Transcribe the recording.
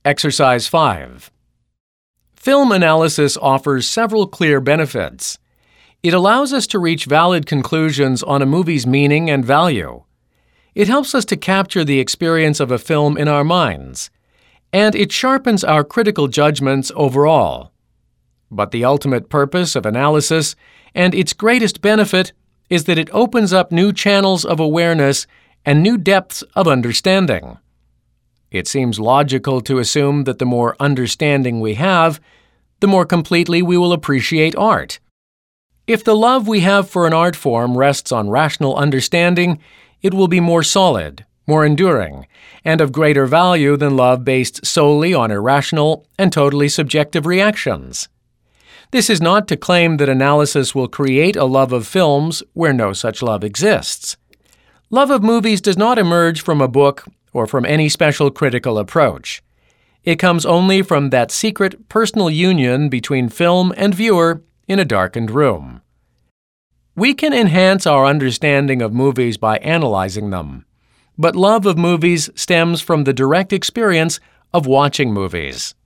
Exercise 5. Film analysis offers several clear benefits. It allows us to reach valid conclusions on a movie's meaning and value. It helps us to capture the experience of a film in our minds, and it sharpens our critical judgments overall. But the ultimate purpose of analysis, and its greatest benefit, is that it opens up new channels of awareness and new depths of understanding. It seems logical to assume that the more understanding we have, the more completely we will appreciate art. If the love we have for an art form rests on rational understanding, it will be more solid, more enduring, and of greater value than love based solely on irrational and totally subjective reactions. This is not to claim that analysis will create a love of films where no such love exists. Love of movies does not emerge from a book or from any special critical approach. It comes only from that secret personal union between film and viewer in a darkened room. We can enhance our understanding of movies by analyzing them, but love of movies stems from the direct experience of watching movies.